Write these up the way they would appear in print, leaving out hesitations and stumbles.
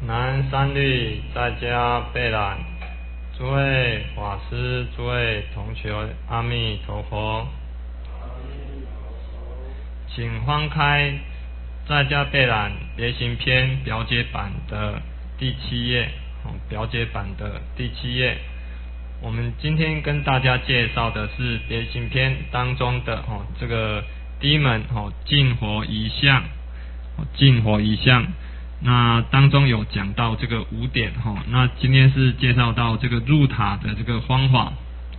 南三律在家备览，诸位法师、诸位同学，阿弥陀佛。请翻开在家备览别行篇表解版的第7页，表解版的第7页。我们今天跟大家介绍的是别行篇当中的这个第一门净火仪向，净火仪向。那当中有讲到这个5点那今天是介绍到这个入塔的这个方法。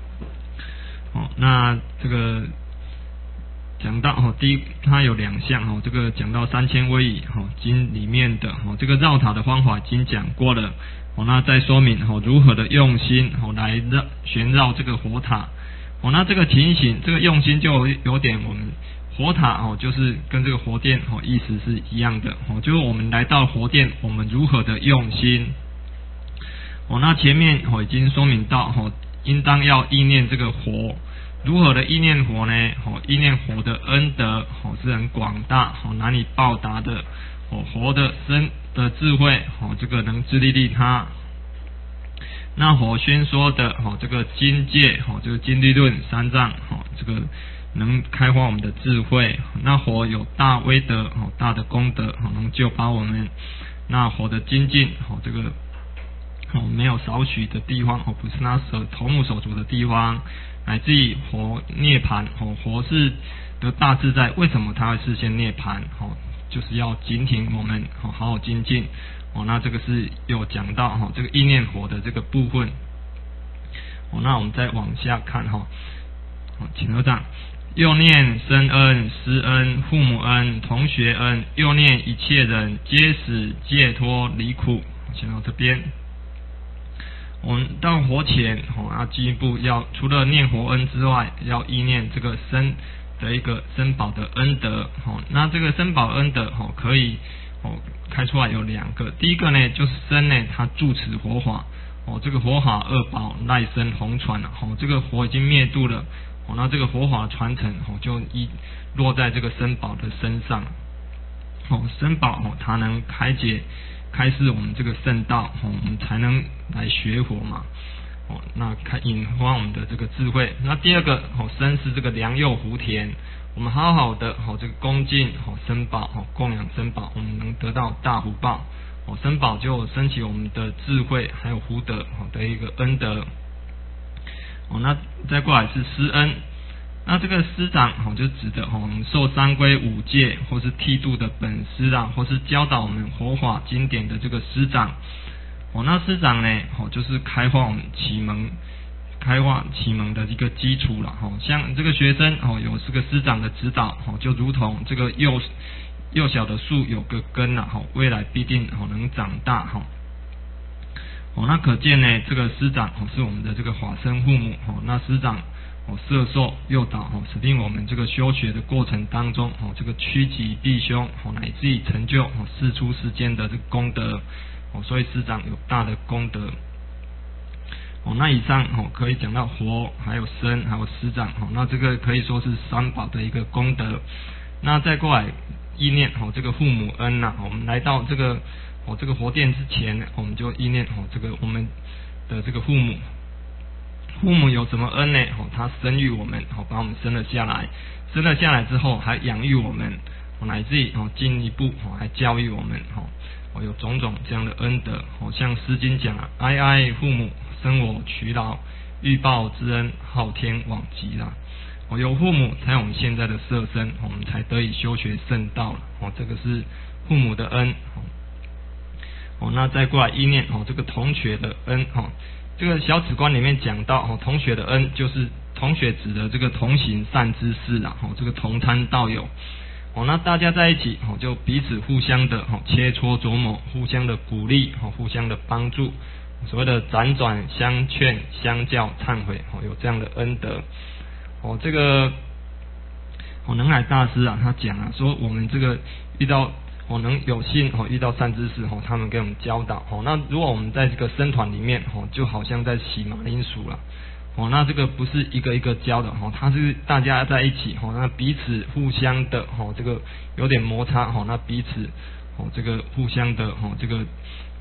那这个讲到第一，它有2项这个讲到3000威仪经里面的这个绕塔的方法已经讲过了。那再说明如何的用心来旋绕这个火塔。那这个情形，这个用心就有点我们火塔就是跟这个火殿意思是一样的就是我们来到火殿，我们如何的用心。那前面已经说明到应当要意念这个火，如何的意念火呢？意念火的恩德是很广大难以报答的。火的生的智慧这个能自利利他。那火宣说的这个经界这个经律论3藏这个能开发我们的智慧。那火有大威德大的功德能救拔我们。那火的精进这个没有少许的地方不是他头目手足的地方，乃至于火涅盘火是得大自在，为什么他会示现涅盘就是要警醒我们好好精进那这个是有讲到这个意念火的这个部分那我们再往下看请合掌。又念生恩、师恩、父母恩、同学恩，又念一切人皆使解脱离苦。先到这边，我们到火前进一步要除了念佛恩之外，要意念这个生的一个生宝的恩德那这个生宝恩德可以开出来有2个。第一个呢就是生呢，它住持火法这个火法2宝赖生红传这个火已经灭度了那这个火法传承就落在这个生宝的身上生宝它能开示我们这个圣道我们才能来学佛嘛那引发我们的这个智慧。那第二个生是这个良佑福田，我们好好的这个恭敬生宝供养生宝，我们能得到大福报生宝就升起我们的智慧还有福德的一个恩德那再过来是师恩。那这个师长就指的我们受三规5戒或是剃度的本师或是教导我们佛法经典的这个师长那师长呢就是开发我们启蒙的一个基础了像这个学生有这个师长的指导就如同这个幼小的树有个根未来必定能长大那可见呢这个师长是我们的这个法身父母那师长摄受诱导使令我们这个修学的过程当中这个趋吉避凶乃至于成就世出世间的这个功德所以师长有大的功德那以上可以讲到佛还有身还有师长那这个可以说是3宝的一个功德。那再过来意念这个父母恩我们来到这个佛殿之前我们就意念这个我们的这个父母有什么恩呢他生育我们把我们生了下来之后还养育我们乃至于进一步还教育我们有种种这样的恩德像诗经讲哀哀父母生我劬劳，欲报之恩昊天罔极有父母才有我们现在的色身我们才得以修学圣道这个是父母的恩那再过来意念这个同学的恩这个小止观里面讲到同学的恩就是同学指的这个同行善知识这个同参道友那大家在一起就彼此互相的切磋琢磨，互相的鼓励互相的帮助，所谓的辗转相劝相教忏悔有这样的恩德这个能海大师他讲说我们这个遇到能有幸遇到善知识他们给我们教导那如果我们在这个僧团里面就好像在洗马铃薯了那这个不是一个一个教的它是大家在一起那彼此互相的这个有点摩擦那彼此这个互相的这个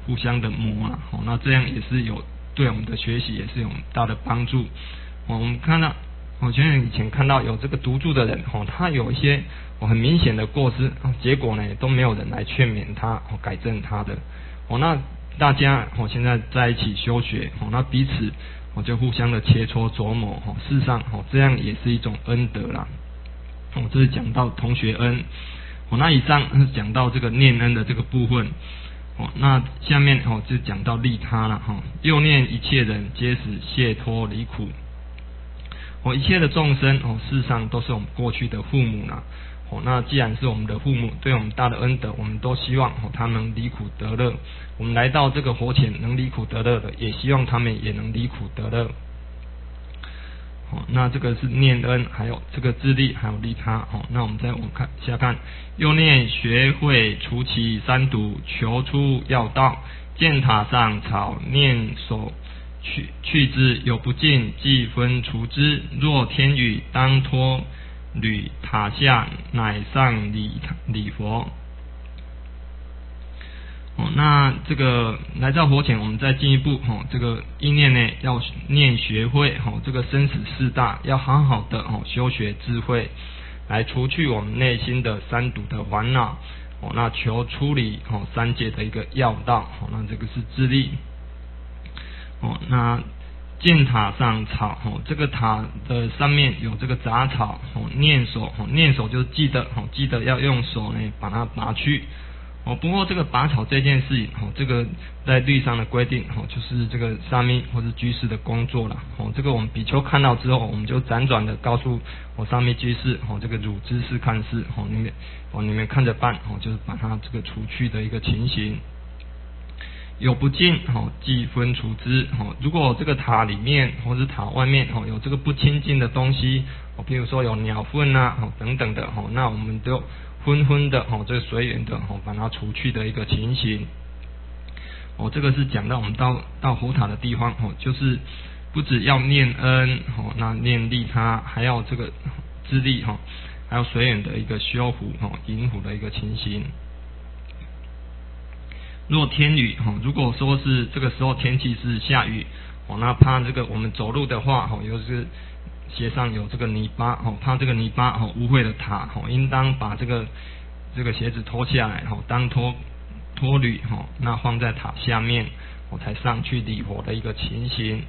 互相的磨啊，那这样也是有对我们的学习也是有很大的帮助。我们看到以前看到有这个读注的人他有一些很明显的过失，结果呢都没有人来劝勉他改正他的。那大家现在在一起修学，那彼此就互相的切磋琢磨，事实上这样也是一种恩德啦。这是讲到同学恩。那以上是讲到这个念恩的这个部分。那下面就讲到利他了。又念一切人皆使解脱离苦。一切的众生事实上都是我们过去的父母啦。那既然是我们的父母，对我们大的恩德，我们都希望他们离苦得乐。我们来到这个活前能离苦得乐的，也希望他们也能离苦得乐。那这个是念恩，还有这个自利，还有利他。那我们再往下看，又念学会除其三毒，求出要道，见塔上草，念手去之，有不尽，即分除之。若天雨，当脱履塔下，乃上礼佛。那这个来到佛前，我们再进一步这个意念呢，要念学会这个生死四大，要好好的修学智慧，来除去我们内心的三毒的烦恼。那求出离三界的一个要道。那这个是自利。那见塔上草，这个塔的上面有这个杂草，念手就是记得要用手呢把它拔去。不过这个拔草这件事情，这个在律上的规定，就是这个沙弥或是居士的工作了。这个我们比丘看到之后，我们就辗转的告诉沙弥居士，这个汝知是看事，你们看着办，就是把它这个除去的一个情形。有不净，即分除之。如果这个塔里面或是塔外面有这个不清净的东西，譬如说有鸟粪啊等等的，那我们都纷的这个随缘的把它除去的一个情形。这个是讲到我们到佛塔的地方，就是不只要念恩，那念利他，还要这个自利，还有随缘的一个修福迎福的一个情形。若天雨，如果说是这个时候天气是下雨，那怕这个我们走路的话，又是鞋上有这个泥巴，怕这个泥巴污秽的塔，应当把这个鞋子脱下来，当脱履，那放在塔下面，才上去礼佛的一个情形。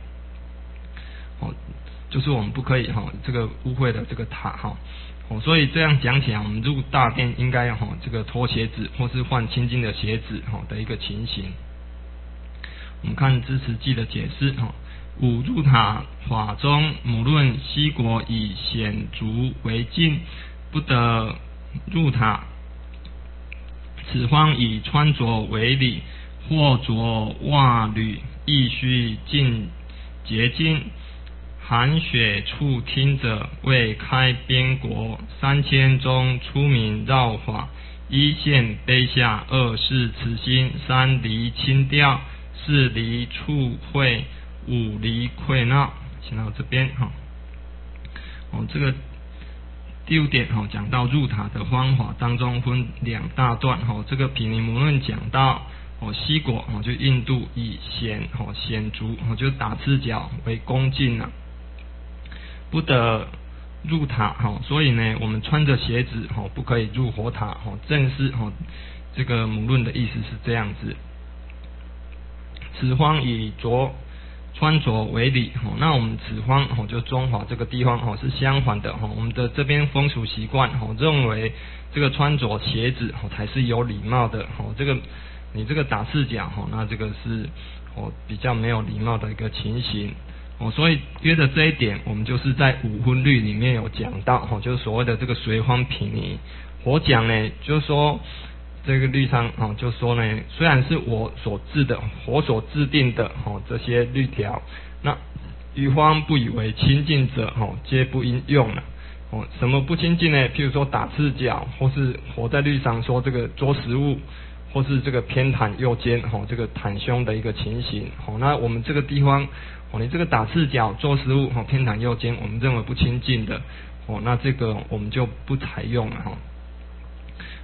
就是我们不可以这个污秽的这个塔。所以这样讲起来，我们入大殿应该这个脱鞋子或是换清净的鞋子的一个情形。我们看支持记的解释。五入塔法中，母论西国以显足为禁，不得入塔。此方以穿着为礼，或着袜履，亦须尽洁净。寒雪处听者，未开边国，3000中出名绕法，一现卑下，二是慈心，三离轻调，四离处会，五离溃闹。先到这边这个第5点讲到入塔的方法当中分2大段这个毗尼摩论讲到西国就印度以显足就打赤脚为恭敬不得入塔所以呢我们穿着鞋子不可以入佛塔正是这个母论的意思是这样子。此方以穿着为礼那我们此方就中华这个地方是相反的我们的这边风俗习惯认为这个穿着鞋子才是有礼貌的这个你这个打赤脚那这个是比较没有礼貌的一个情形所以约的这一点我们就是在五分律里面有讲到就是所谓的这个随方毗尼。我讲呢就是说这个律上就说呢虽然是我所制定的这些律条，那于方不以为清净者皆不应用了什么不清净呢？譬如说打赤脚，或是我在律上说这个捉食物，或是这个偏袒右肩这个袒胸的一个情形那我们这个地方你这个打赤脚做食物偏袒右肩，我们认为不清净的那这个我们就不采用了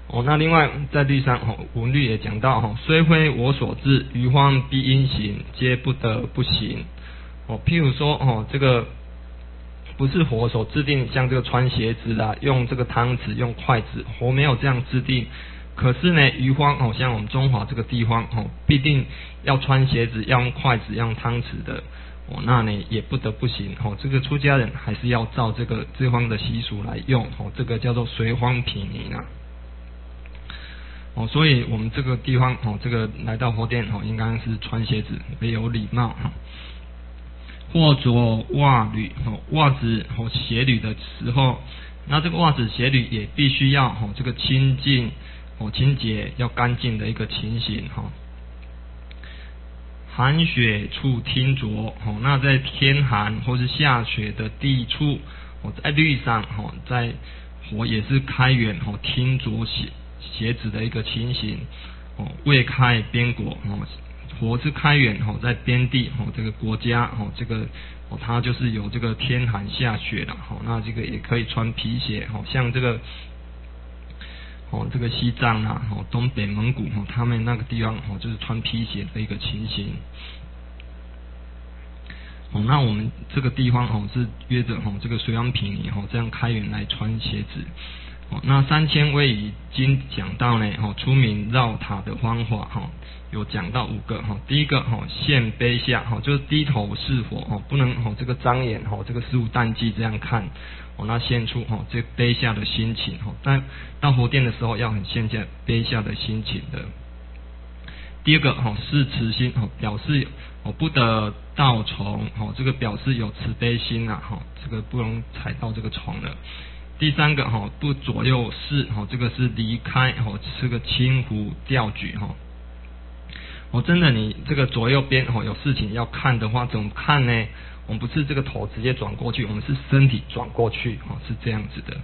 那另外在律上文律也讲到虽非我所制，余方必因行，皆不得不行。譬如说这个不是佛所制定，像这个穿鞋子啦，用这个汤匙用筷子，佛没有这样制定。可是呢，余方像我们中华这个地方必定要穿鞋子，要用筷子，要用汤匙的。那呢也不得不行。这个出家人还是要照这方的习俗来用。这个叫做随方毗尼啊。所以我们这个地方这个来到佛殿应该是穿鞋子，为有礼貌。或着袜履，袜子鞋履的时候，那这个袜子鞋履也必须要这个清净清洁要干净的一个情形。寒雪处听着，那在天寒或是下雪的地处，在律上在佛也是开源听着鞋子的一个情形。未开边国，佛是开源在边地这个国家这个它就是有这个天寒下雪了。那这个也可以穿皮鞋。像这个这个西藏啊东北蒙古他们那个地方就是穿皮鞋的一个情形。那我们这个地方是约着这个随方毗尼这样开源来穿鞋子。那3000威仪经讲到呢出名绕塔的方法有讲到5个。第一个现卑下就是低头视佛，不能这个张眼这个肆无淡忌这样看。那现出这卑下的心情。但到佛殿的时候要很现下卑下的心情的。第二个是慈心，表示不得到虫，这个表示有慈悲心啊，这个不能踩到这个虫了。第三个不左右视，这个是离开这个轻浮调举。真的你这个左右边有事情要看的话，怎么看呢？我们不是这个头直接转过去，我们是身体转过去，是这样子的。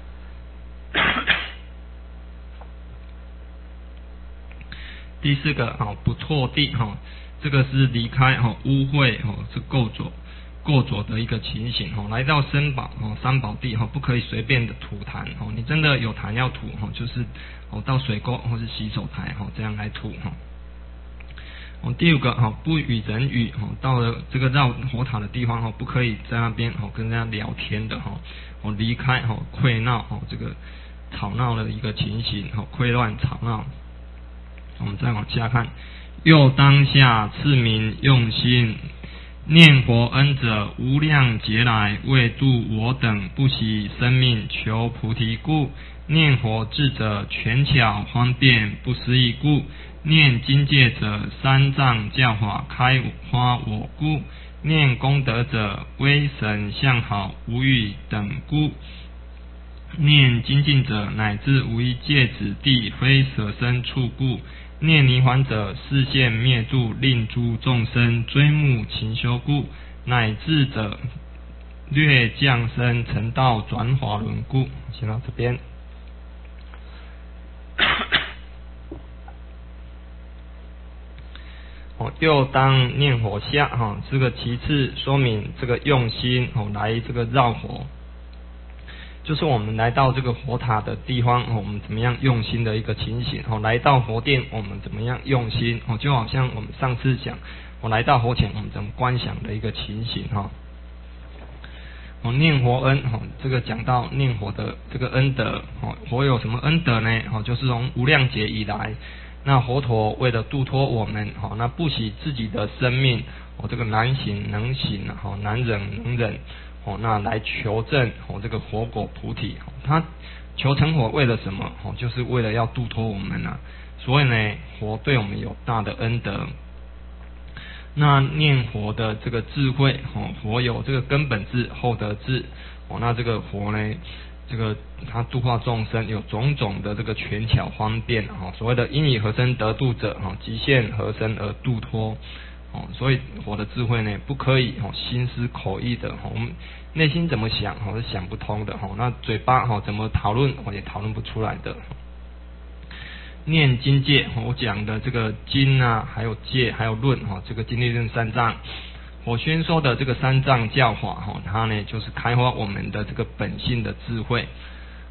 第四个不错地，这个是离开污秽是垢浊的一个情形。来到三宝地不可以随便的吐痰。你真的有痰要吐就是到水沟或是洗手台这样来吐。第五个不与人语，到了这个绕佛塔的地方不可以在那边跟人家聊天的。离开溃闹这个吵闹的一个情形，溃乱吵闹。我们再往下看，又当下次名用心，念佛恩者无量劫来，为度我等不惜生命求菩提故；念佛智者权巧方便不思议故；念经戒者三藏教法开发我故；念功德者威神相好无与等故；念精进者乃至无一戒指地非舍身处故；念泥环者示现灭度，令诸众生追慕勤修故；乃至者略降生成道转法轮故。先到这边。又当念佛下这个其次说明这个用心来这个绕佛，就是我们来到这个佛塔的地方我们怎么样用心的一个情形。来到佛殿我们怎么样用心就好像我们上次讲来到佛前我们怎么观想的一个情形。念佛恩这个讲到念佛的这个恩德佛有什么恩德呢？就是从无量劫以来，那佛陀为了度脱我们那不惜自己的生命这个难行能行难忍能忍那来求证这个佛果菩提。他求成佛为了什么？就是为了要度脱我们啊。所以呢佛对我们有大的恩德。那念佛的这个智慧佛有这个根本智厚德智那这个佛呢这个他度化众生有种种的这个权巧方便所谓的因以何身得度者极限何身而度脱所以佛的智慧呢不可以心思口意的我们内心怎么想是想不通的那嘴巴怎么讨论也讨论不出来的。念经戒我讲的这个经啊还有戒还有论这个经律论三藏我宣说的这个三藏教法它呢就是开发我们的这个本性的智慧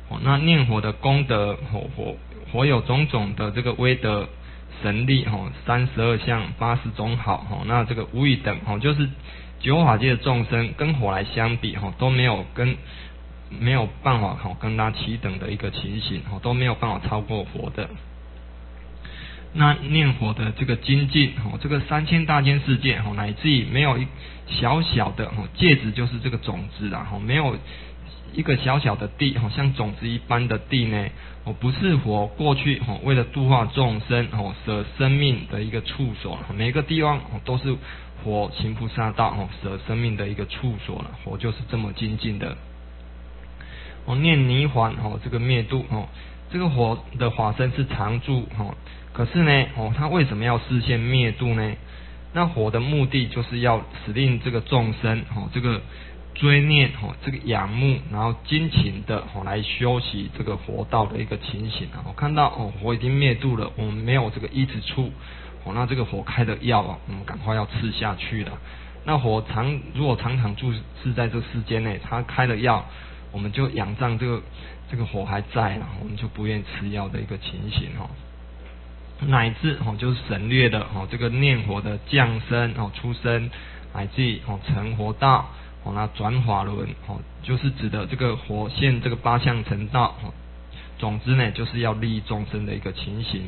那念火的功德，火有种种的这个威德神力，32相80种好，那这个无与等，就是九法界的众生跟火来相比，都没有办法跟它齐等的一个情形，都没有办法超过火的。那念火的这个精进，这个3000大千世界，乃至于没有一小小的芥子，就是这个种子啦，没有一个小小的地，像种子一般的地呢，不是火过去为了度化众生舍生命的一个处所，每个地方都是火行菩萨道舍生命的一个处所了，火就是这么精进的。念泥环这个灭度，这个火的法身是常住，可是呢它为什么要示现灭度呢？那火的目的就是要使令这个众生这个追念这个仰慕，然后精勤的来修习这个佛道的一个情形看到火已经灭度了，我们没有这个依止处，那这个火开的药我们赶快要吃下去了。那火如果常常住是在这个世间内，它开了药，我们就仰仗这个火还在了，我们就不愿意吃药的一个情形乃至就是省略的这个念火的降生出生，乃至于成佛道那转法轮就是指的这个火现这个8相成道总之呢就是要利益众生的一个情形。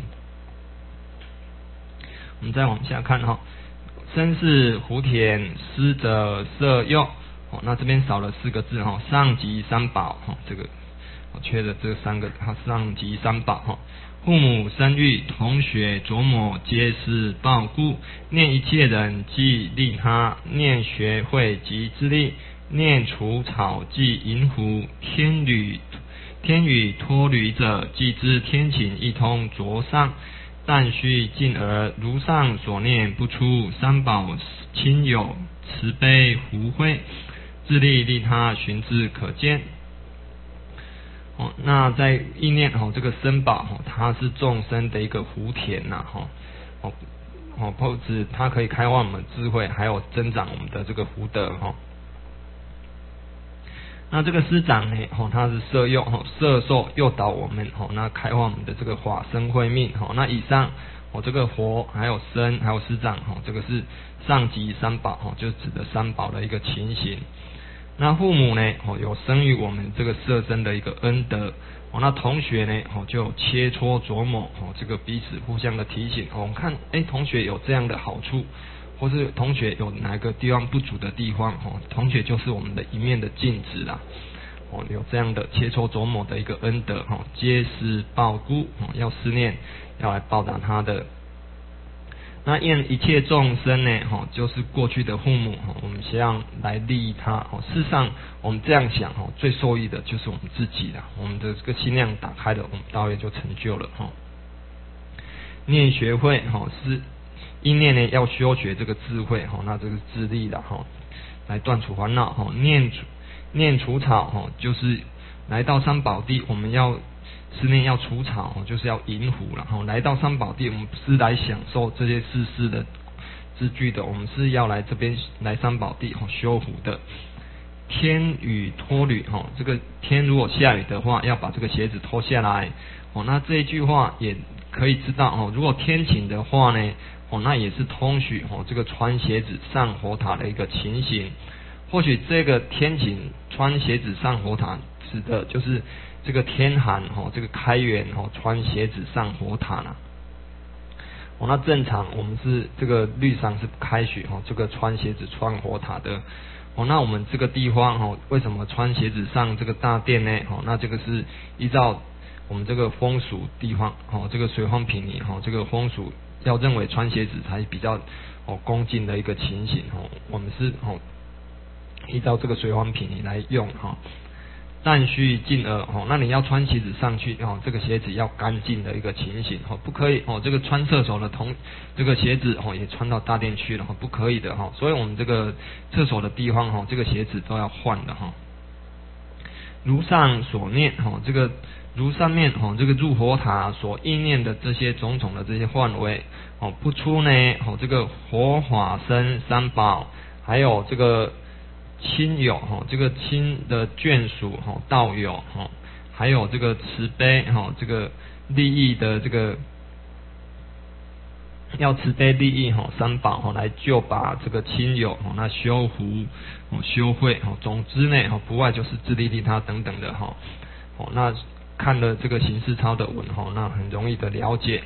我们再往下看身是福田，施者色诱那这边少了4个字上集三宝这个缺的这3个上集三宝父母生育，同学琢磨，皆是报故。念一切人，即利他；念学会即自利；念除草，即银狐。天与托履者，即知天情一通着上。但须敬而如上所念不出，三宝亲友，慈悲福慧，自利利他，寻之可见。那在意念这个身宝它是众生的一个福田呐不止它可以开发我们智慧，还有增长我们的这个福德那这个师长呢它是摄诱摄受诱导我们那开发我们的这个法身慧命那以上这个佛还有身还有师长这个是上集三宝就指的三宝的一个情形。那父母呢有生育我们这个色身的一个恩德那同学呢就切磋琢磨这个彼此互相的提醒我们看同学有这样的好处，或是同学有哪个地方不足的地方同学就是我们的一面的镜子啦有这样的切磋琢磨的一个恩德皆是报辜要思念，要来报答他的。那愿一切众生呢就是过去的父母我们希望来利益他事实上我们这样想最受益的就是我们自己啦，我们的这个心量打开了，我们道业就成就了念学会是因念呢要修学这个智慧那这个智力啦来断除烦恼念除草就是来到三宝地，我们要思念要除草就是要引虎了来到三宝地，我们不是来享受这些世事的之具的，我们是要来这边来三宝地修福的。天雨脱履这个天如果下雨的话，要把这个鞋子脱下来那这一句话也可以知道如果天晴的话呢那也是通许这个穿鞋子上佛塔的一个情形。或许这个天晴穿鞋子上佛塔指的就是这个天寒这个开元穿鞋子上佛塔啦那正常我们是这个律上是不开许这个穿鞋子穿佛塔的那我们这个地方为什么穿鞋子上这个大殿呢那这个是依照我们这个风俗地方这个随方平尼这个风俗要认为穿鞋子才比较恭敬的一个情形我们是依照这个随方平尼来用但须净而那你要穿鞋子上去这个鞋子要干净的一个情形不可以这个穿厕所的这个鞋子也穿到大殿去了不可以的所以我们这个厕所的地方这个鞋子都要换的如上所念这个如上面这个入佛塔所意念的这些种种的这些范围不出呢这个佛法僧三宝，还有这个亲友这个亲的眷属道友还有这个慈悲这个利益的这个要慈悲利益三宝来救拔这个亲友那修福修慧总之呢不外就是自利利他等等的那看了这个行事操的文那很容易的了解。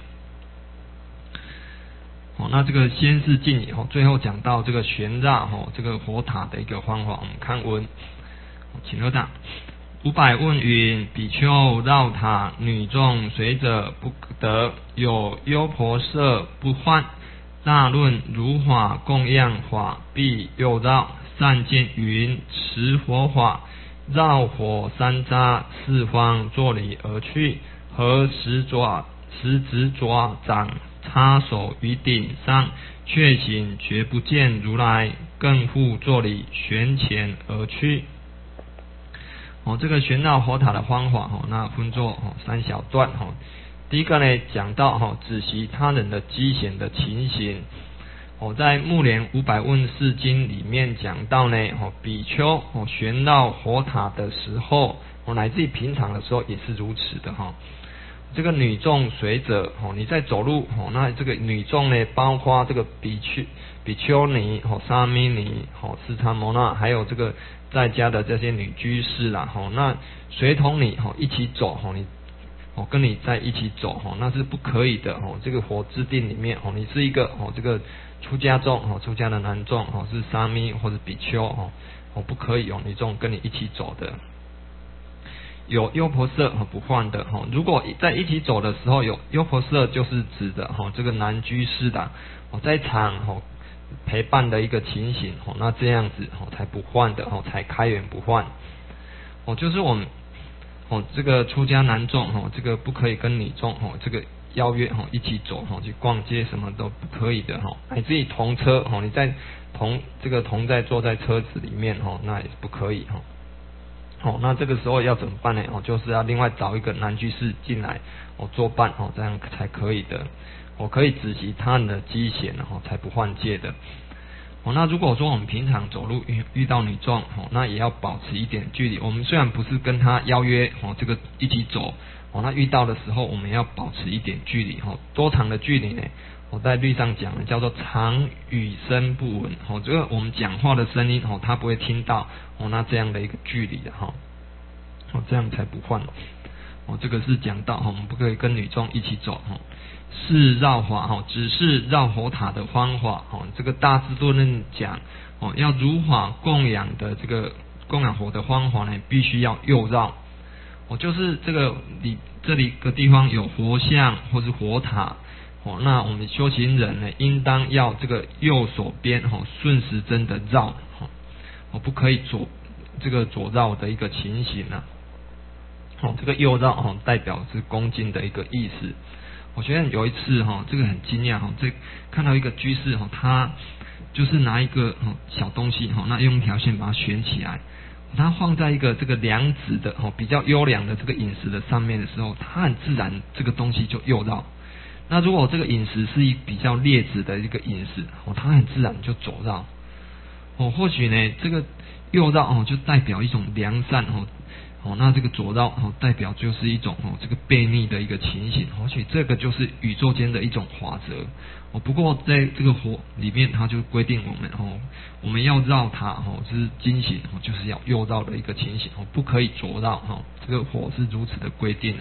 那这个先是敬礼最后讲到这个旋绕这个火塔的一个方法，我们看文，请合掌。500问云：比丘绕塔，女众随者不得，有优婆塞不患。大论如法供养法，必右绕。善见云：持火法，绕火三匝，四方作礼而去。合十指爪掌，插手于顶上，却行绝不见如来，更复作礼，旋前而去。这个旋绕火塔的方法那分作3小段第一个呢，讲到止息他人的机嫌的情形。在目连500问释经里面讲到呢，比丘旋绕火塔的时候，乃至于平常的时候也是如此的这个女众随者你在走路那这个女众呢，包括这个比丘尼沙弥尼斯叉摩那，还有这个在家的这些女居士啦那随同你一起走你跟你在一起走那是不可以的这个佛制定里面你是一个这个出家众出家的男众是沙弥或者比丘不可以女众跟你一起走的。有优婆塞不患的如果在一起走的时候有优婆塞，就是指的这个男居士的在场陪伴的一个情形那这样子才不患的才开缘不患就是我们这个出家男众这个不可以跟女众这个邀约一起走去逛街，什么都不可以的乃至于同车你在同在坐在车子里面那也是不可以那这个时候要怎么办呢就是要另外找一个男居士进来作伴这样才可以的可以止息他人的机嫌才不犯戒的那如果说我们平常走路遇到女众那也要保持一点距离。我们虽然不是跟她邀约这个一起走那遇到的时候我们要保持一点距离多长的距离呢在律上讲的叫做长语声不闻这个我们讲话的声音他不会听到那这样的一个距离的这样才不犯这个是讲到我们不可以跟女众一起走是绕法只是绕火塔的方法这个大智度论讲要如法供养的这个供养火的方法呢，必须要右绕就是这个这里个地方有佛像或是火塔那我们修行人呢，应当要这个右手边顺时针的绕不可以左绕的一个情形这个右绕代表是恭敬的一个意思。我觉得有一次这个很惊讶这看到一个居士他就是拿一个小东西那用一条线把它旋起来，他放在一个这个良质的比较优良的这个饮食的上面的时候，他很自然这个东西就右绕。那如果这个饮食是比较劣质的一个饮食他很自然就左绕或许呢这个右绕就代表一种良善那这个左绕代表就是一种这个悖逆的一个情形或许这个就是宇宙间的一种法则不过在这个火里面它就规定我们要绕它就是经行就是要右绕的一个情形不可以左绕这个火是如此的规定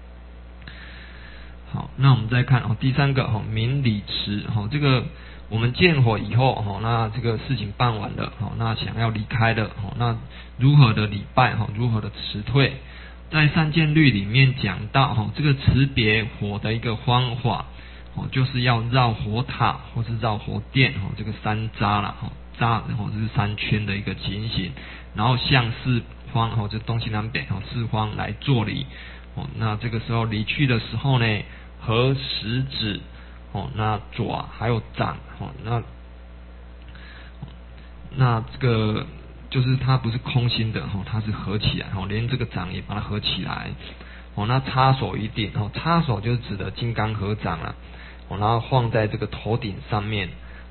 好，那我们再看第三个明理持这个我们见火以后那这个事情办完了那想要离开了那如何的礼拜如何的辞退，在三见律里面讲到这个辞别火的一个方法就是要绕火塔或是绕火殿这个三匝啦匝这是3圈的一个情形，然后向四方就东西南北四方来作礼那这个时候离去的时候呢，合十指那爪还有掌那这个就是它不是空心的它是合起来连这个掌也把它合起来那插手于顶插手就是指的金刚合掌然后放在这个头顶上面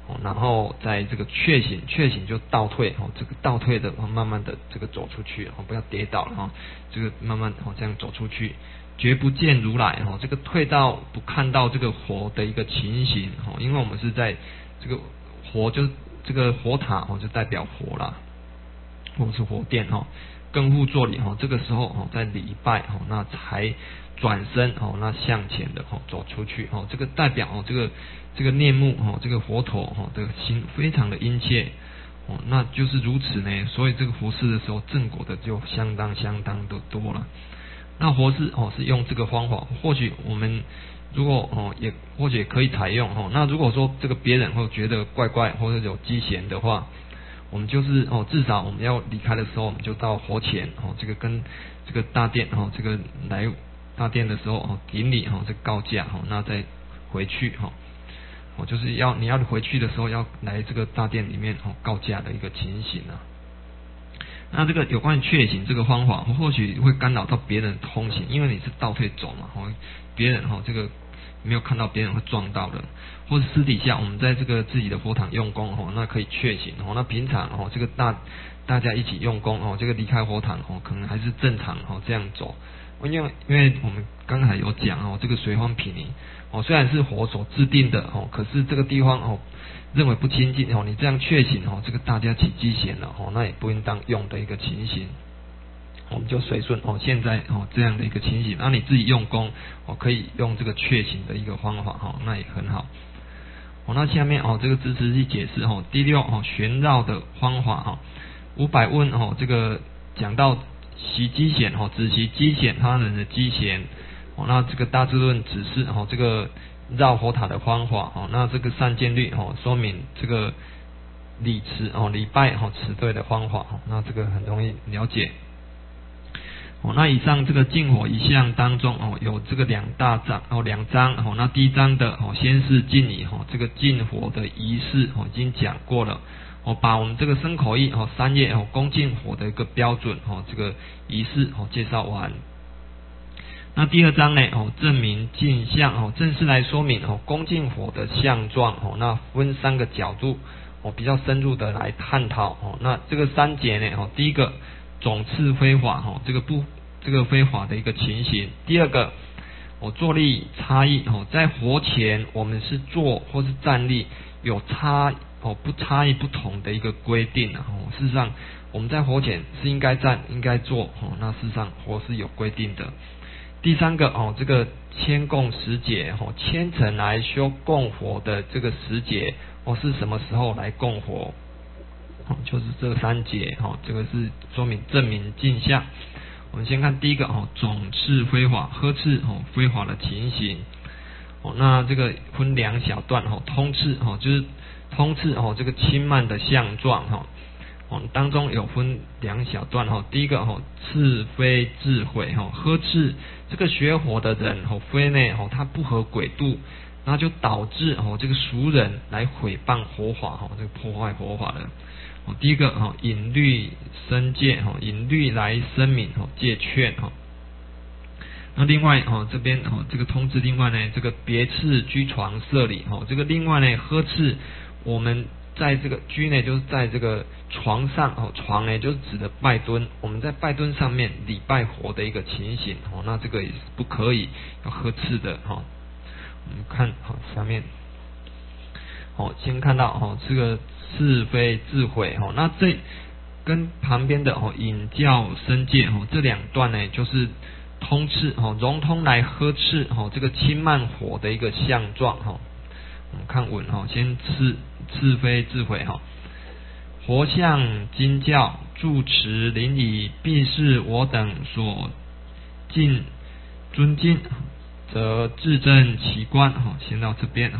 然后在这个确醒就倒退这个倒退的慢慢的这个走出去不要跌倒了这个慢慢这样走出去，绝不见如来这个退到不看到这个火的一个情形因为我们是在这个火，就这个火塔就代表火啦，或是火殿更互作礼这个时候在礼拜那才转身那向前的走出去这个代表这个念目这个佛陀的心非常的殷切那就是如此呢，所以这个佛事的时候正果的就相当的多了。那佛事是用这个方法，或许我们如果也或许也可以采用那如果说这个别人会觉得怪怪或者有积嫌的话，我们就是至少我们要离开的时候，我们就到佛前这个跟这个大殿这个来大殿的时候顶礼这个告假那再回去就是你要回去的时候要来这个大殿里面告假的一个情形啊。那这个有关于确行这个方法或许会干扰到别人通行，因为你是倒退走嘛别人这个没有看到别人会撞到的，或者私底下我们在这个自己的佛堂用功那可以确行那平常这个大家一起用功这个离开佛堂可能还是正常这样走，因为我们刚才有讲这个随方毗尼虽然是佛所制定的可是这个地方认为不清净你这样确行这个大家起积嫌了那也不应当用的一个情形，我们就随顺现在这样的一个情形，那你自己用功可以用这个确行的一个方法那也很好那下面这个支持去解释第六旋绕的方法500问这个讲到习积嫌只习积嫌他人的积嫌那这个大智论指示这个绕佛塔的方法那这个善见律说明这个礼拜持对的方法那这个很容易了解那以上这个净火一项当中有这个两章那第一章的先是净礼这个净火的仪式已经讲过了把我们这个身口意三业恭敬火的一个标准这个仪式介绍完。那第二章呢证明净相正式来说明恭敬火的相状那分3个角度比较深入的来探讨那这个3节呢第一个总次非法这个非法的一个情形，第二个坐立差异在佛前我们是坐或是站立有不差异不同的一个规定事实上我们在佛前是应该站应该坐那事实上佛是有规定的。第三个这个谦供时节虔诚来修供佛的这个时节是什么时候来供佛就是这3节这个是说明证明净相。我们先看第一个总次非法呵斥非法的情形那这个分2小段通次就是通次这个轻慢的相状当中有分2小段第一个次非智慧呵斥这个学佛的人非呢他不合轨度，那就导致这个俗人来毁谤佛法这个破坏佛法的第一个引律生戒引律来声明戒劝那另外这边这个通知另外呢这个别次居床设礼这个另外呢呵斥我们在这个居呢就是在这个床上床呢就是指的拜蹲，我们在拜蹲上面礼拜佛的一个情形那这个也是不可以要呵斥的我们看下面先看到这个是非智慧那这跟旁边的引教生戒这2段呢就是通斥融通来呵斥这个轻慢火的一个相状我们看文先是非智慧佛像经教住持临礼必是我等所敬尊敬，则自证其观先到这边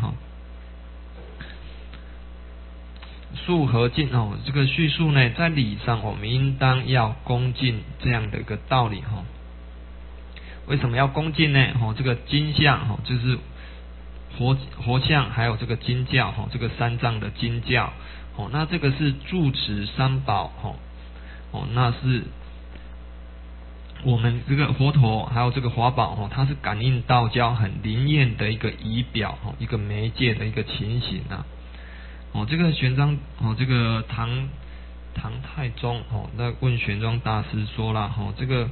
述和敬这个叙述呢在礼上我们应当要恭敬这样的一个道理为什么要恭敬呢这个经相就是佛像还有这个经教这个3藏的经教那这个是住持三宝那是我们这个佛陀还有这个华宝它是感应道交很灵验的一个仪表一个媒介的一个情形这个玄奘这个唐太宗那问玄奘大师说了这个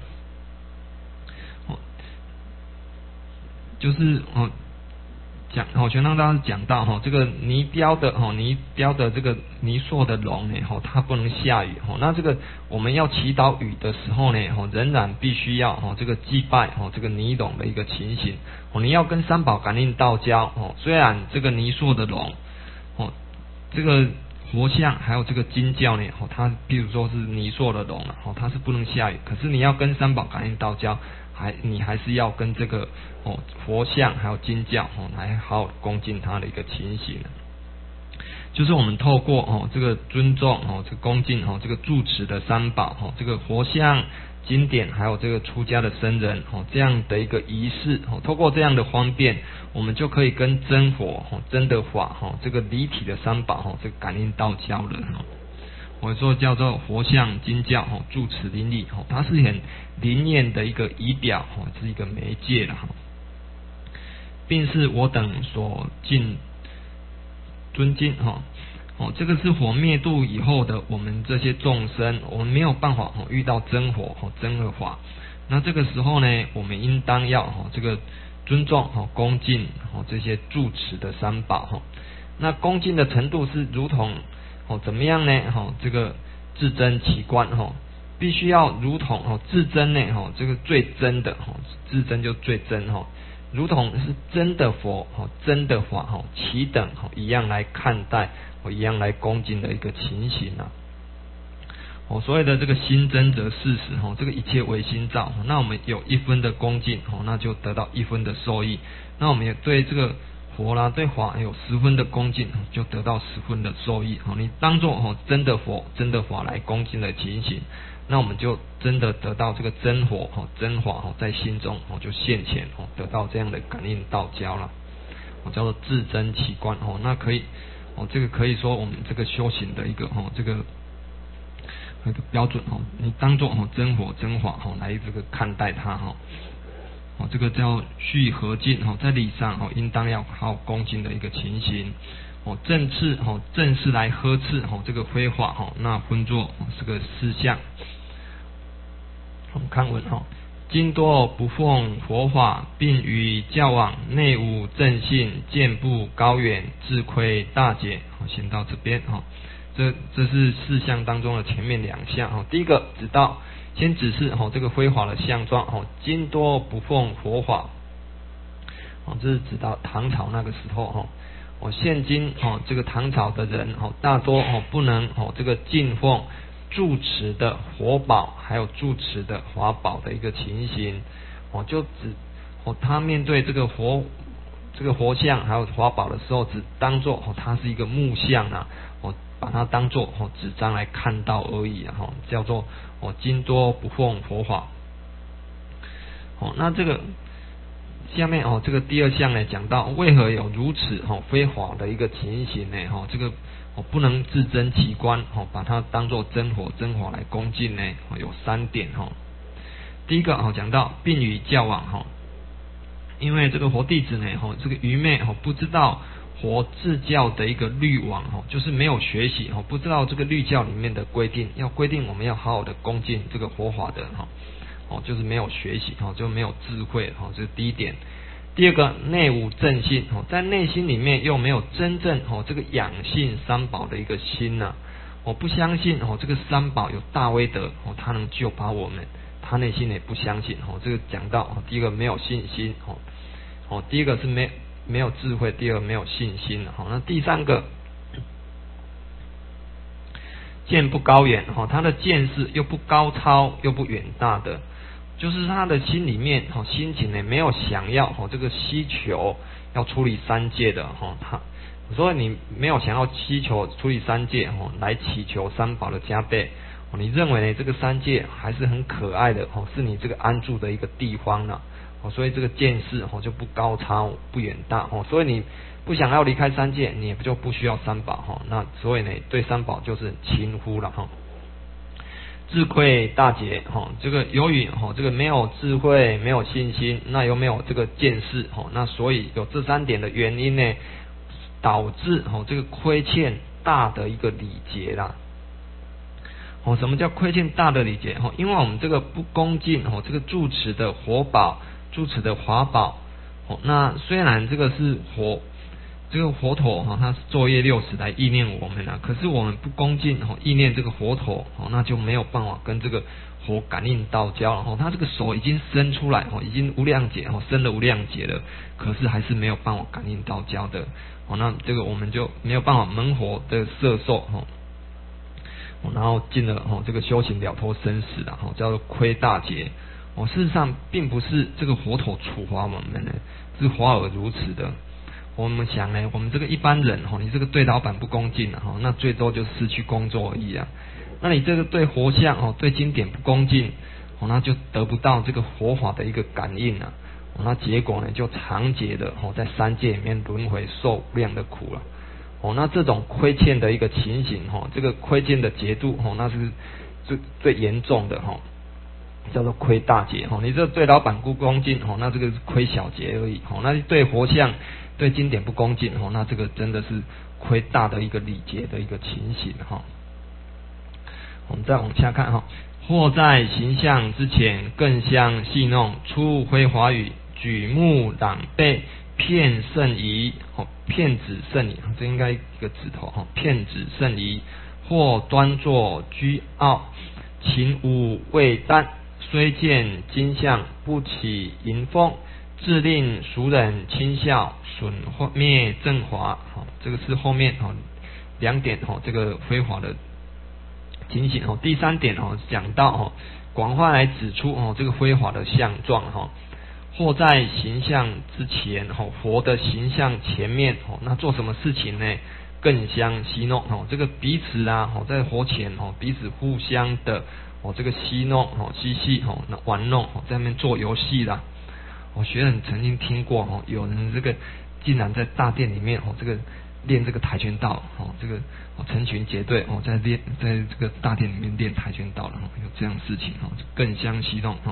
就是玄奘大师讲到这个泥雕的这个泥塑的龙呢它不能下雨那这个我们要祈祷雨的时候呢仍然必须要这个祭拜这个泥龙的一个情形你要跟三宝感应道交虽然这个泥塑的龙这个佛像还有这个金教呢它比如说是泥塑的龙它是不能下雨，可是你要跟三宝感应道交你还是要跟这个佛像还有金教来好好恭敬它的一个情形，就是我们透过这个尊重这个恭敬这个住持的三宝这个佛像、经典还有这个出家的僧人这样的一个仪式透过这样的方便，我们就可以跟真佛真的法这个离体的三宝这个感应道交了我说叫做佛像经教住持灵力它是很灵验的一个仪表是一个媒介了并是我等所敬尊敬这个是佛灭度以后的我们这些众生，我们没有办法遇到真佛真的法，那这个时候呢，我们应当要这个尊重恭敬这些住持的三宝那恭敬的程度是如同怎么样呢这个至真奇观必须要如同至真呢这个最真的至真就最真如同是真的佛真的法其等一样来看待一样来恭敬的一个情形所谓的这个心真则事实这个一切唯心造那我们有1分的恭敬那就得到1分的受益，那我们也对这个佛啦对法有10分的恭敬就得到10分的受益你当作真的佛真的法来恭敬的情形，那我们就真的得到这个真佛真法在心中就现前得到这样的感应道交了叫做至真奇观那可以这个可以说我们这个修行的一个这个标准你当作真佛真法来这个看待它这个叫续和敬在理上应当要好好恭敬的一个情形正式来呵斥这个非法那分作这个四项看文今多不奉佛法，并与教往内无正信，见不高远，自亏大解先到这边这是4项当中的前面2项第一个先指示这个非法的相状今多不奉佛法这是指到唐朝那个时候现今这个唐朝的人大多不能这个敬奉住持的佛宝还有住持的法宝的一个情形就只他面对这个佛像还有法宝的时候，只当作它是一个木像把它当作纸张来看到而已叫做今多不奉佛法那这个下面这个第2项呢讲到为何有如此非法的一个情形呢这个不能自真其观把它当作真佛真法来恭敬呢有3点第一个讲到并与教往因为这个佛弟子呢这个愚昧不知道佛自教的一个律网就是没有学习不知道这个律教里面的规定我们要好好的恭敬这个佛法的就是没有学习就没有智慧这是第一点。第二个内无正信在内心里面又没有真正这个养性三宝的一个心我不相信这个三宝有大威德它能救拔我们，他内心也不相信这个讲到第一个没有信心第一个是没有智慧，第二个没有信心那第3个见不高远他的见识又不高超又不远大的，就是他的心里面心情呢没有想要这个希求要处理3界的所以你没有想要希求处理3界来祈求三宝的加倍你认为呢这个3界还是很可爱的是你这个安住的一个地方所以这个见识就不高超不远大所以你不想要离开3界，你也就不需要三宝那所以呢对三宝就是轻忽了自愧大劫这个由于这个没有智慧没有信心，那又没有这个见识那所以有这3点的原因呢，导致这个亏欠大的一个礼节啦。什么叫亏欠大的礼节？因为我们这个不恭敬这个住持的火宝、住持的华宝，那虽然这个是这个火头它是昼夜60来意念我们可是我们不恭敬意念这个火头那就没有办法跟这个火感应道交了它这个手已经伸出来已经无量劫伸了无量劫了，可是还是没有办法感应道交的那这个我们就没有办法门火的摄受然后进了这个修行了脱生死了叫做亏大劫事实上并不是这个火头处罚我们呢，是华而如此的。我们想呢，我们这个一般人你这个对老板不恭敬那最多就失去工作而已那你这个对佛像对经典不恭敬那就得不到这个佛法的一个感应那结果呢就长劫的在三界里面轮回受无量的苦了那这种亏欠的一个情形这个亏欠的劫度那是最严重的叫做亏大劫你这对老板不恭敬那这个是亏小劫而已那对佛像对经典不恭敬那这个真的是亏大的一个礼节的一个情形我们再往下看或在形象之前更相戏弄，出挥华语，举目攘背，骗甚夷骗子甚夷这应该一个指头骗子甚夷，或端坐居傲，勤无未担，虽见金相，不起迎风，自令俗人轻笑，损灭正华这个是后面2点这个辉华的情形第3点讲到广化来指出这个辉华的相状或在形象之前佛的形象前面那做什么事情呢？更相戏弄这个彼此在佛前彼此互相的这个戏弄嬉戏玩弄在那边做游戏啦。学人曾经听过有人这个竟然在大殿里面这个练这个跆拳道这个成群结队在这个大殿里面练跆拳道了有这样的事情更相戏弄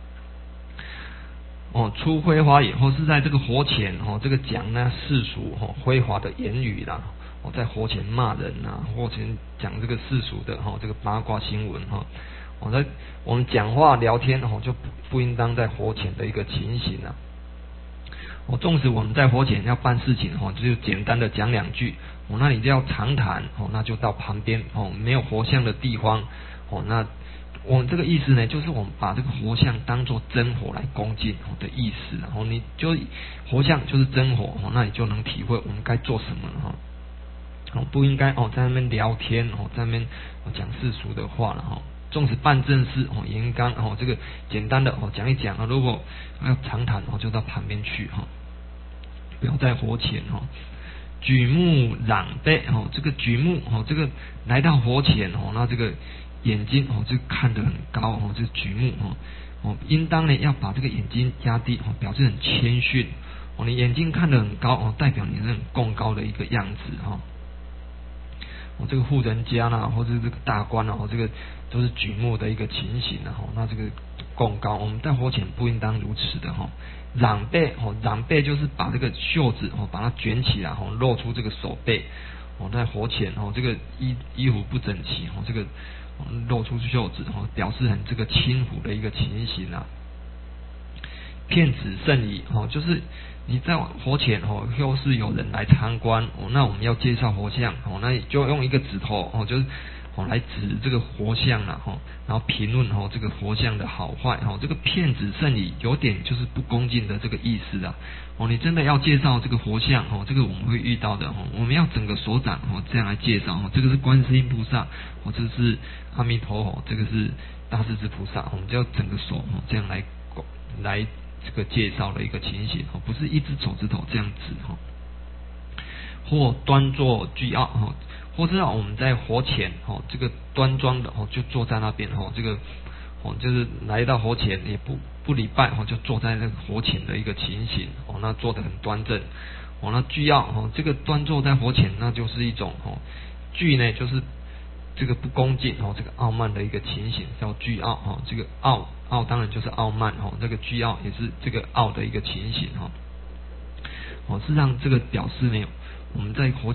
出辉华以后是在这个佛前这个讲那世俗辉华的言语啦在佛前骂人佛前讲这个世俗的这个八卦新闻我们讲话聊天就不应当在佛前的一个情形纵使我们在佛前要办事情就简单的讲2句那你就要长谈那就到旁边没有佛像的地方那我们这个意思呢，就是我们把这个佛像当作真火来恭敬的意思你就佛像就是真火那你就能体会我们该做什么不应该在那边聊天在那边讲世俗的话了纵使办正事也应该这个简单的讲一讲如果要长谈就到旁边去不要在佛前举目攘背这个举目这个来到佛前那这个眼睛就看得很高这个举目应当呢要把这个眼睛压低表示很谦逊你眼睛看得很高代表你是很贡高的一个样子这个户人家啦或者这个大官这个都是举目的一个情形那这个贡高我们在佛前不应当如此的攘背攘背就是把这个袖子把它卷起来露出这个手背在佛前这个衣服不整齐这个露出袖子表示很这个轻浮的一个情形骗子甚夷就是你在佛前又是有人来参观那我们要介绍佛像那你就用一个指头就是来指这个佛像然后评论这个佛像的好坏这个骗子甚夷有点就是不恭敬的这个意思你真的要介绍这个佛像这个我们会遇到的我们要整个手掌这样来介绍这个是观世音菩萨这是阿弥陀佛这个是大势至菩萨我们就要整个手这样来这个介绍的一个情形不是一只手指头这样子或端坐居傲或是我们在佛前这个端庄的就坐在那边这个就是来到佛前也不礼拜就坐在那个佛前的一个情形那坐得很端正那居傲这个端坐在佛前那就是一种居呢就是这个不恭敬这个傲慢的一个情形叫居傲这个傲当然就是傲慢这个居傲也是这个傲的一个情形事实上这个表示呢我们在佛前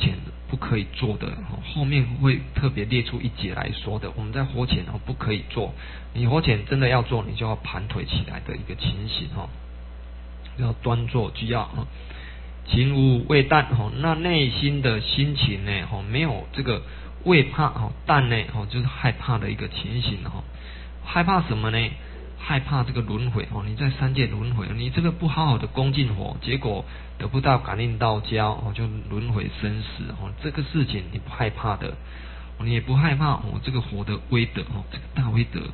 不可以做的，后面会特别列出一节来说的。我们在火前不可以做，你火前真的要做，你就要盘腿起来的一个情形要端坐居要情无畏惮那内心的心情呢没有这个畏怕但呢就是害怕的一个情形害怕什么呢？害怕这个轮回你在三界轮回，你这个不好好的恭敬佛，结果得不到感应道交就轮回生死这个事情你不害怕的，你也不害怕这个佛的威德这个大威德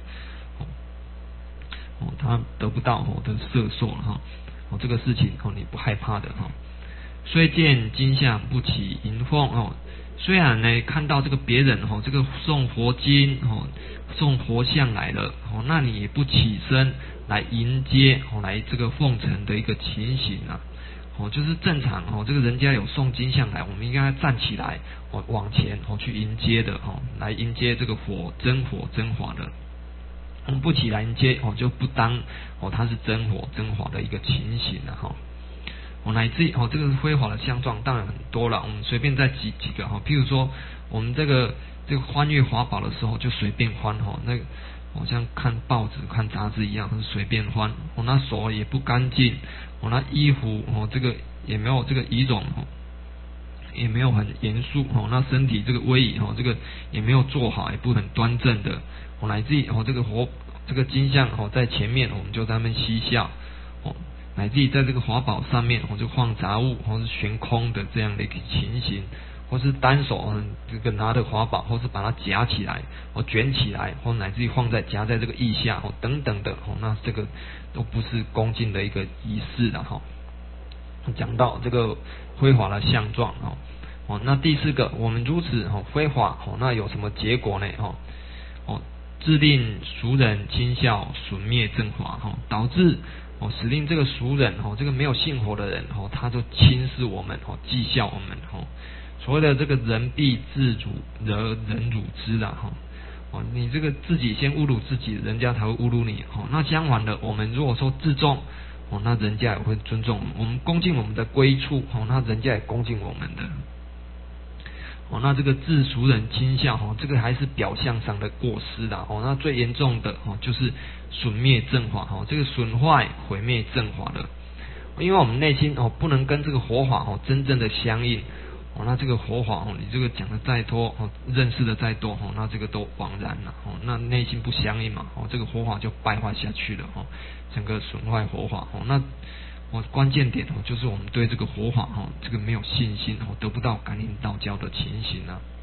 他得不到的摄受了这个事情你不害怕的虽见经像不起迎奉虽然呢看到这个别人这个送佛经送佛像来了那你也不起身来迎接来这个奉承的一个情形就是正常这个人家有送经像来，我们应该站起来往前去迎接的来迎接这个佛真法的。我们不起来迎接就不当它是真佛真法的一个情形乃至这个辉煌的相状当然很多了，我们随便再几个譬如说我们这个欢悦华宝的时候就随便欢那好像看报纸看杂志一样随便欢那手也不干净那衣服这个也没有这个仪容也没有很严肃那身体这个威仪这个也没有做好，也不很端正的乃至于这个金像在前面我们就在那边嬉笑乃至于在这个华宝上面就放杂物或是悬空的这样的一个情形，或是单手这个拿着华宝，或是把它夹起来卷起来，或乃至于夹在这个腋下等等的那这个都不是恭敬的一个仪式了讲到这个辉华的相状那第四个，我们如此辉华那有什么结果呢致令俗人轻笑，损灭正华导致使令这个俗人这个没有信佛的人他就轻视我们讥笑我们所谓的这个人必自辱而人辱之啦你这个自己先侮辱自己，人家才会侮辱你那相反的，我们如果说自重那人家也会尊重我们恭敬我们的归处那人家也恭敬我们的那这个自俗人轻笑这个还是表象上的过失啦那最严重的就是损灭正法这个损坏毁灭正法的，因为我们内心不能跟这个佛法真正的相应那这个佛法你这个讲的再多认识的再多那这个都枉然了那内心不相应嘛这个佛法就败坏下去了整个损坏佛法那关键点就是我们对这个佛法这个没有信心得不到感应道交的情形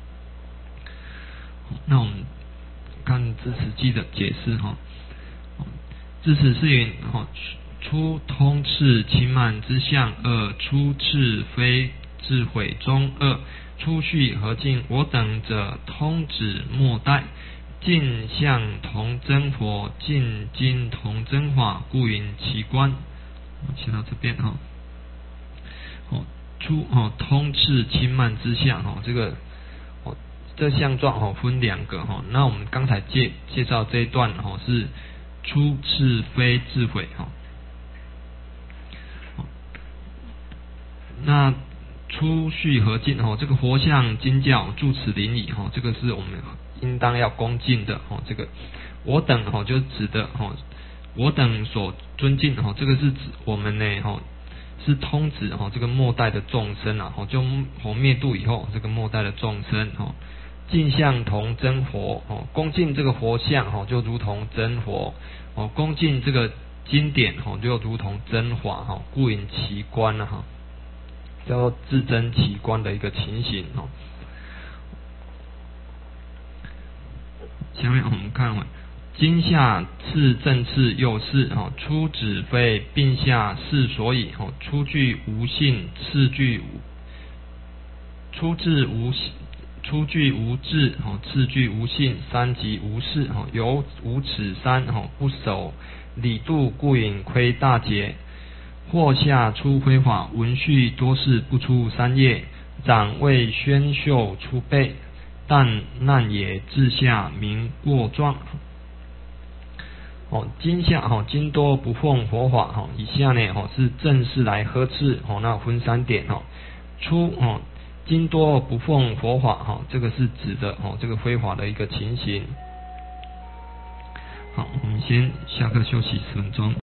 那我们看字词记的解释字词是云初通次轻慢之相二，初次非智慧中二，初序何尽我等者通指末代，尽相同真佛，尽经同真法，故云其观。写到这边初通次轻慢之相这个这相状分两个那我们刚才介绍这一段是初次非智慧那初序何尽这个佛像经教住持灵仪这个是我们应当要恭敬的这个我等就指的我等所尊敬这个是指我们呢是通指这个末代的众生就灭度以后这个末代的众生敬相同真佛恭敬这个佛像就如同真佛恭敬这个经典就如同真法故云奇观叫做自真奇观的一个情形下面我们看今下次正次又是初指非并下是所以初具无性次具初具无智次具无性三即无事由无此三不守理度故引亏大劫或下出辉法文序多是不出三页掌为宣秀出备但难也自下名过状今下今多不奉佛法以下呢是正式来呵斥那分三点初经多不奉佛法哈，这个是指的这个非法的一个情形。 好，我们先下课休息10分钟。